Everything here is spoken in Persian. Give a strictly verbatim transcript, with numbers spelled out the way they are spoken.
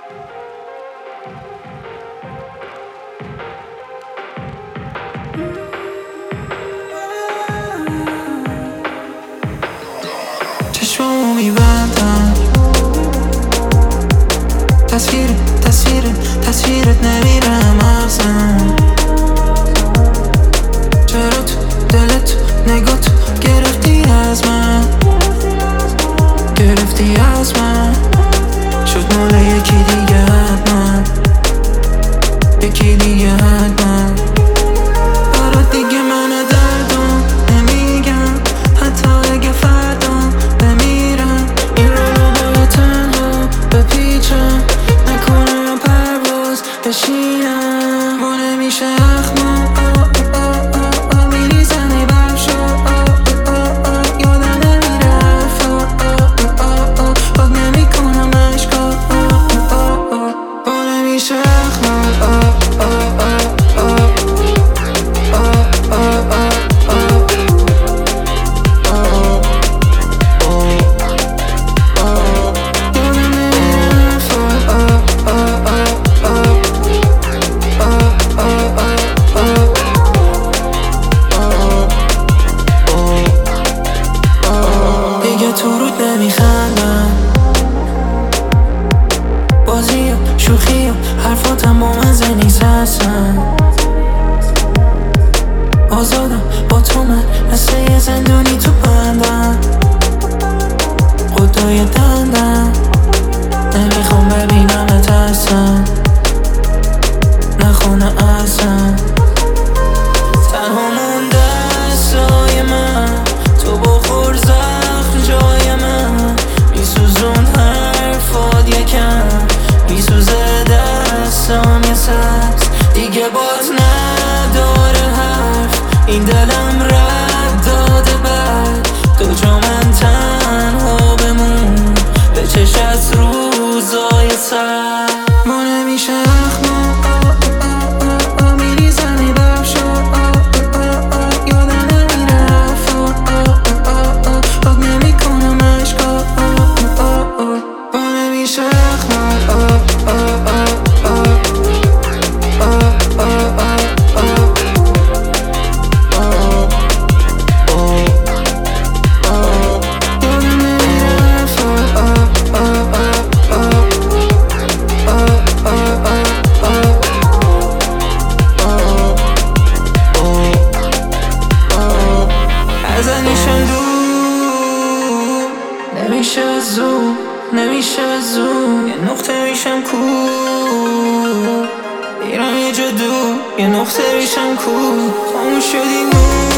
چشمامو میبندم، تصویر تصویر تصویرت نمیرم ازم. چرا تو دلت نگات گرفتی از من، گرفتی از من. شد مال یکی دیگه حتما، یکی دیگه حتما. برات دیگه من دردم نمیگم، حتی اگه فردا بمیرم. این رو باید تنها بپیچم، نکنم پرواز بشینم. ما نمیشه اخمام میریزنی برشا، یادم نمیرفت، باد نمی کنم عشقا. ما نمیشه اخمام تو رود نمیخندم، بازی و شوخی و حرفاتم با من زنیز هستن. آزادم با تو من مثل یه زندونی تو بندم، خدای دندم. نمیخوام ببینمت اصلا، نخونه اصلا. تنها مونده سای من، تو بخور زخم جای من. میسوزون حرفات یکم، میسوزه دستام یه سبز. دیگه باز نداره حرف، این دلم رد داده بعد. تو جا من تنها بمون، به چشت روزای سر. ما نمیشه اخمام میریزنی برشا، یادم نمیرفت، باد نمی کنم عشقا. ما نمیشه اخمام ازنیشم دور، نمیشه زوم نمیشه زوم. یه نقطه میشم کور، میرم یه جا دور، یه نقطه میشم کور. خاموش شدی نور